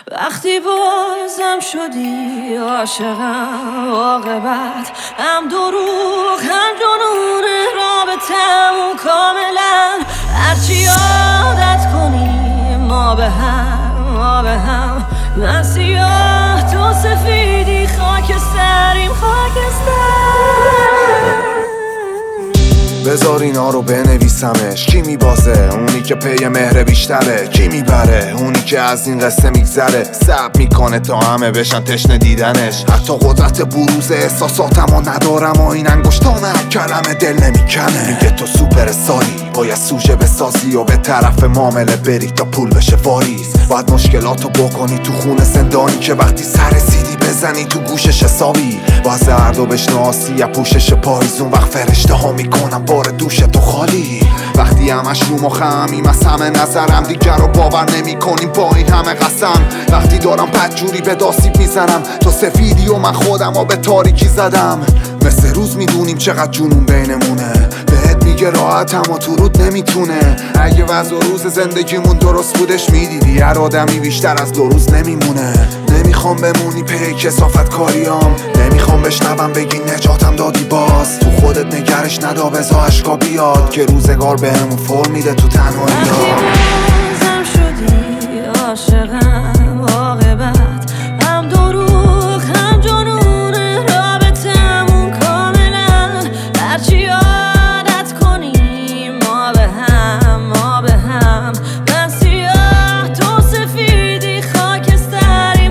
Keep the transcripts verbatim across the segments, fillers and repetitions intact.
وقتی بازم شدی عاشقم، عاقبت هم دروغ هم جنون رابطمون کاملا. هرچی عادت کنیم ما به هم، ما به هم، من سیاه تو سفیدی، خاکستریم خاکستر. بذار اینا رو بنویسمش. کی میبازه؟ اونی که پی مهر بیشتره. کی میبره؟ اونی که از این قصه میگذره. صبر میکنه تا همه بشن تشنه دیدنش. حتی قدرت بروز احساساتمو ندارم و این انگشتانه کلمه دل نمیکنه. میگه تو سوپر استاری، باید سوژه بسازی و به طرف معامله بری تا پول بشه واریز. باید مشکلاتو بکنی تو خونه زندانی که وقتی سر سیدی بزنی تو گوشش حسابی. باید زردو بشناسی یا پوشش پاییزون وقت فرشته ها میکنم بار دوش تو خالی. وقتی همش رو مخمیم از همه نظرم، دیگر رو باور نمی کنیم با این همه قسم. وقتی دارم بدجوری به داسیب میزنم، تو سفیدی و من خودم و به تاریکی زدم. مثل روز میدونیم چقدر جنون بینمونه، بهت میگه راحت اما تو رود نمیتونه. اگه وضع و روز زندگیمون درست بودش میدیدی هر آدمی بیشتر از دو روز نمیمونه. نمیخوام بمونی پی کسافت کاریام، نمیخوام بشنوم بگی نجاتم دادی باز. تو خودت نگرش ندا بزا اشکا بیاد که روزگار بهمون فر میده تو تنهایی. بازم شدی عاشقم، عاقبت هم دروغ هم جنون رابطمون کاملا. هرچی عادت کنیم ما به هم، ما به هم، من سیاه تو سفیدی، خاکستریم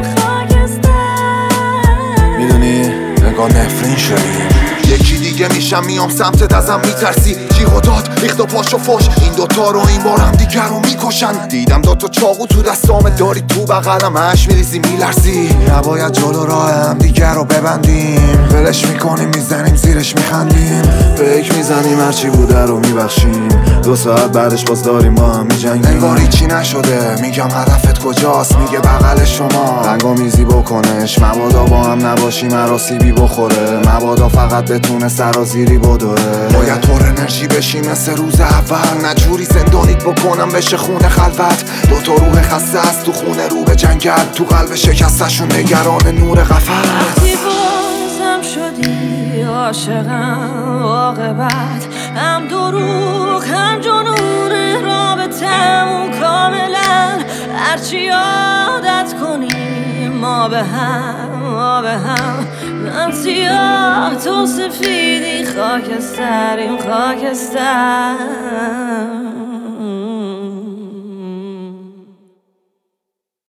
خاکستر. میدونی انگار نفرین شدیم. یکی دیگه میشم میام سمتت ازم میترسی. جیغ و داد ریخت و پاش و فش، این دوتا رو این بار هم دیگر رو میکشن. دیدم دوتا چاقو تو دستامه داری تو بغلم هش میریزی میلرزی. نباید جلو راه هم دیگر رو ببندیم، ولش میکنیم میزنیم زیرش میخندیم. فکر میزنیم هرچی بوده رو میبخشیم، دو ساعت بعدش باز داریم با هم میجنگیم. انگار هیچی نشده، میگم هدفت کجاست؟ میگه بغل شما رنگا میزی بکنش. مبادا با هم نباشی مرا سیبی بخوره، مبادا فقط بتونه سرازیری بدوه. باید پر انرژی بشی مثل روز اول، نجوری زندانیت بکنم بشه خونه خلوت. دوتا روح خسته است تو خونه رو به جنگل، تو قلب شکستشون نگران نور قفس. وقتی بازم شدی عاشقم، عاقبت هم دروغ هم جنون رابطمون کاملا. هرچی عادت کنیم ما به هم، ما به هم، من سیاه تو سفیدی، خاکستریم خاکستر.